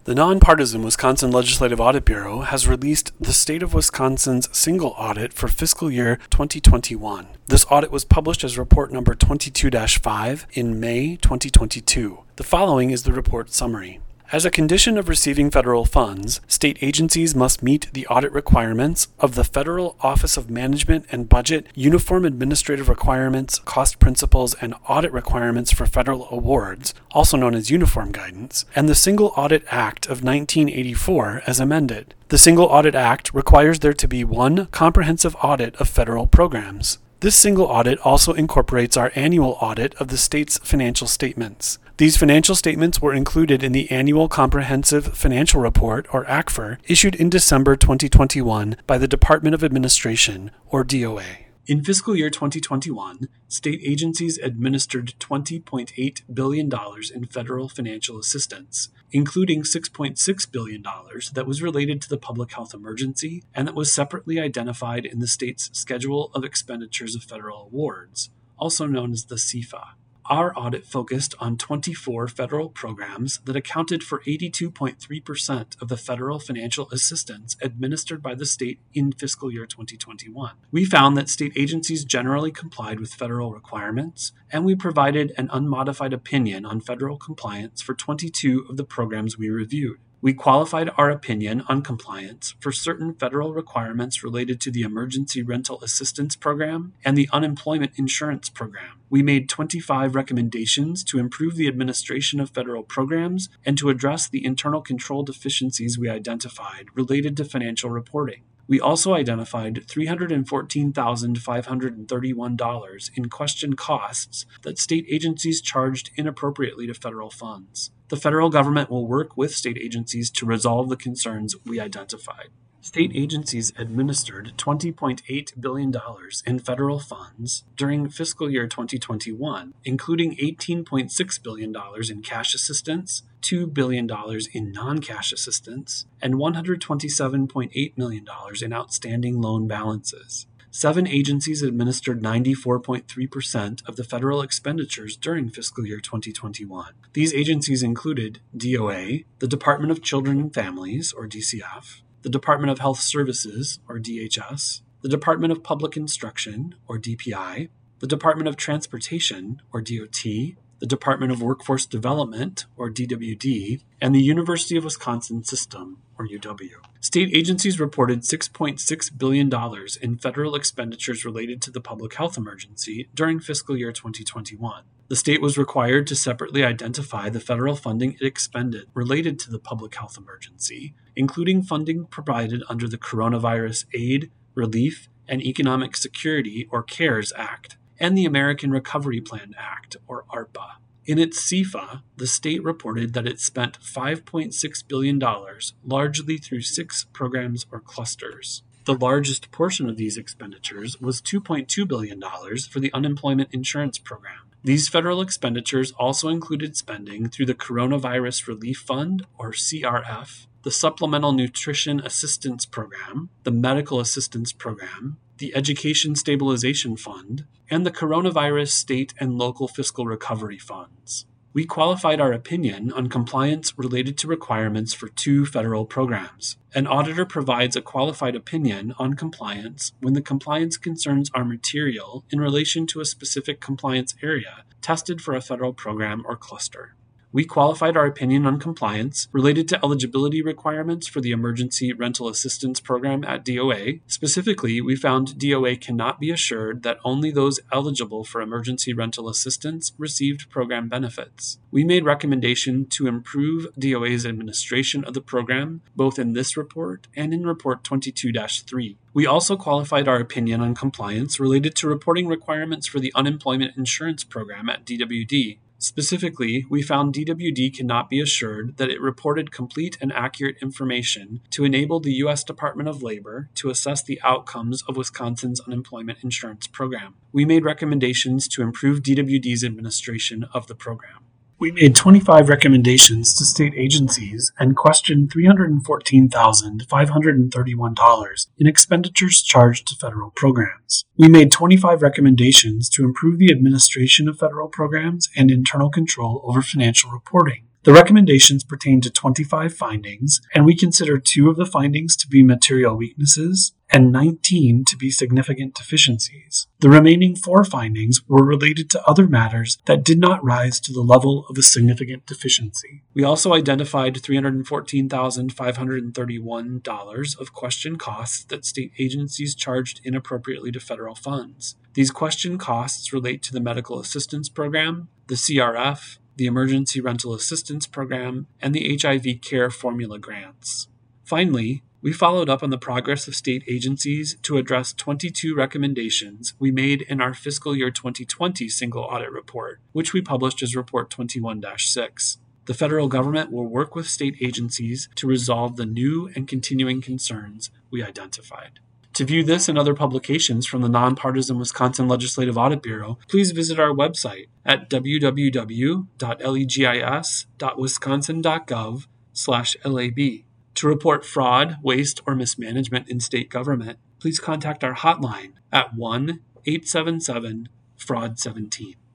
The nonpartisan Wisconsin Legislative Audit Bureau has released the State of Wisconsin's single audit for fiscal year 2021. This audit was published as report number 22-5 in May 2022. The following is the report summary. As a condition of receiving federal funds, state agencies must meet the audit requirements of the Federal Office of Management and Budget, Uniform Administrative Requirements, Cost Principles, and Audit Requirements for Federal Awards, also known as Uniform Guidance, and the Single Audit Act of 1984 as amended. The Single Audit Act requires there to be one comprehensive audit of federal programs. This single audit also incorporates our annual audit of the state's financial statements. These financial statements were included in the Annual Comprehensive Financial Report, or ACFR, issued in December 2021 by the Department of Administration, or DOA. In fiscal year 2021, state agencies administered $20.8 billion in federal financial assistance, including $6.6 billion that was related to the public health emergency and that was separately identified in the state's Schedule of Expenditures of Federal Awards, also known as the CFA. Our audit focused on 24 federal programs that accounted for 82.3% of the federal financial assistance administered by the state in fiscal year 2021. We found that state agencies generally complied with federal requirements, and we provided an unmodified opinion on federal compliance for 22 of the programs we reviewed. We qualified our opinion on compliance for certain federal requirements related to the Emergency Rental Assistance Program and the Unemployment Insurance Program. We made 25 recommendations to improve the administration of federal programs and to address the internal control deficiencies we identified related to financial reporting. We also identified $314,531 in question costs that state agencies charged inappropriately to federal funds. The federal government will work with state agencies to resolve the concerns we identified. State agencies administered $20.8 billion in federal funds during fiscal year 2021, including $18.6 billion in cash assistance, $2 billion in non-cash assistance, and $127.8 million in outstanding loan balances. 7 agencies administered 94.3% of the federal expenditures during fiscal year 2021. These agencies included DOA, the Department of Children and Families, or DCF, the Department of Health Services, or DHS, the Department of Public Instruction, or DPI, the Department of Transportation, or DOT, the Department of Workforce Development, or DWD, and the University of Wisconsin System, or UW. State agencies reported $6.6 billion in federal expenditures related to the public health emergency during fiscal year 2021. The state was required to separately identify the federal funding it expended related to the public health emergency, including funding provided under the Coronavirus Aid, Relief, and Economic Security, or CARES Act, and the American Recovery Plan Act, or ARPA. In its CFA, the state reported that it spent $5.6 billion, largely through 6 programs or clusters. The largest portion of these expenditures was $2.2 billion for the Unemployment Insurance Program. These federal expenditures also included spending through the Coronavirus Relief Fund, or CRF, the Supplemental Nutrition Assistance Program, the Medical Assistance Program, the Education Stabilization Fund, and the Coronavirus State and Local Fiscal Recovery Funds. We qualified our opinion on compliance related to requirements for 2 federal programs. An auditor provides a qualified opinion on compliance when the compliance concerns are material in relation to a specific compliance area tested for a federal program or cluster. We qualified our opinion on compliance related to eligibility requirements for the Emergency Rental Assistance Program at DOA. Specifically, we found DOA cannot be assured that only those eligible for emergency rental assistance received program benefits. We made recommendation to improve DOA's administration of the program, both in this report and in Report 22-3. We also qualified our opinion on compliance related to reporting requirements for the Unemployment Insurance Program at DWD. Specifically, we found DWD cannot be assured that it reported complete and accurate information to enable the U.S. Department of Labor to assess the outcomes of Wisconsin's unemployment insurance program. We made recommendations to improve DWD's administration of the program. We made 25 recommendations to state agencies and questioned $314,531 in expenditures charged to federal programs. We made 25 recommendations to improve the administration of federal programs and internal control over financial reporting. The recommendations pertain to 25 findings, and we consider 2 of the findings to be material weaknesses and 19 to be significant deficiencies. The remaining 4 findings were related to other matters that did not rise to the level of a significant deficiency. We also identified $314,531 of question costs that state agencies charged inappropriately to federal funds. These question costs relate to the Medical Assistance Program, the CRF, the Emergency Rental Assistance Program, and the HIV Care Formula grants. Finally, we followed up on the progress of state agencies to address 22 recommendations we made in our fiscal year 2020 single audit report, which we published as Report 21-6. The federal government will work with state agencies to resolve the new and continuing concerns we identified. To view this and other publications from the Nonpartisan Wisconsin Legislative Audit Bureau, please visit our website at www.legis.wisconsin.gov/LAB. To report fraud, waste, or mismanagement in state government, please contact our hotline at 1-877-FRAUD-17.